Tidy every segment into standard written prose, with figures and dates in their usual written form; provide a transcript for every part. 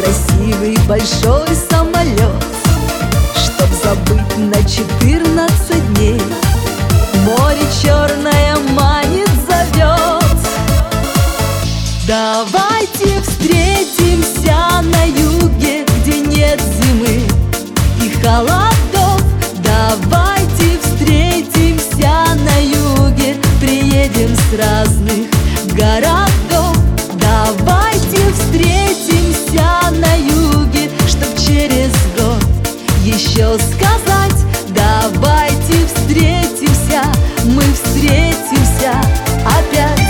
красивый большой самолет, чтоб забыть на 14 дней. Море черное манит, зовет. Давайте встретимся на юге, где нет зимы и холодов. Давайте встретимся на юге, приедем с разных городов. Давайте встретимся на юге, чтоб через год еще сказать: давайте встретимся, мы встретимся опять.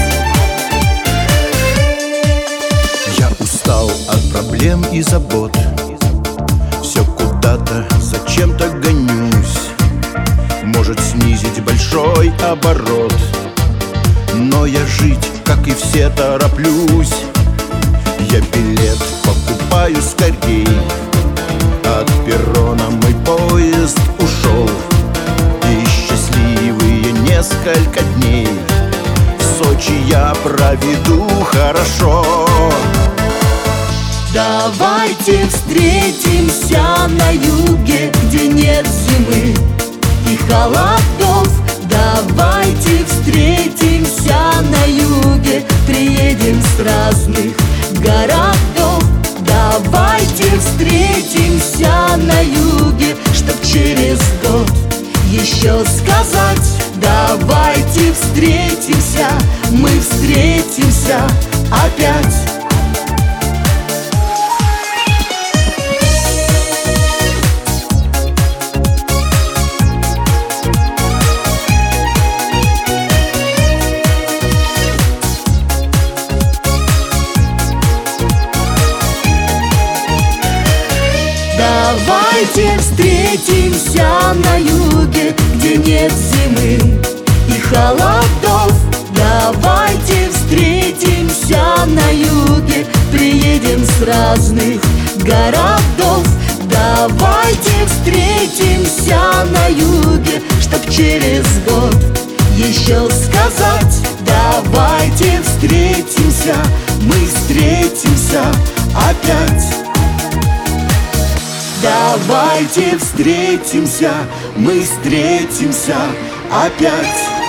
Я устал от проблем и забот, все куда-то зачем-то гонюсь. Может снизить большой оборот, но я жить, как и все, тороплюсь. Я билет покупаю скорей, от перрона мой поезд ушел. И счастливые несколько дней в Сочи я проведу хорошо. Давайте встретимся на юге, где нет зимы и холодов. Давайте встретимся на юге, приедем с разных городов. Давайте встретимся на юге, чтоб через год еще сказать: давайте встретимся, мы встретимся опять. Давайте встретимся на юге, где нет зимы и холодов. Давайте встретимся на юге, приедем с разных городов. Давайте встретимся на юге, чтоб через год еще сказать: давайте встретимся, мы встретимся опять. Давайте встретимся, мы встретимся опять.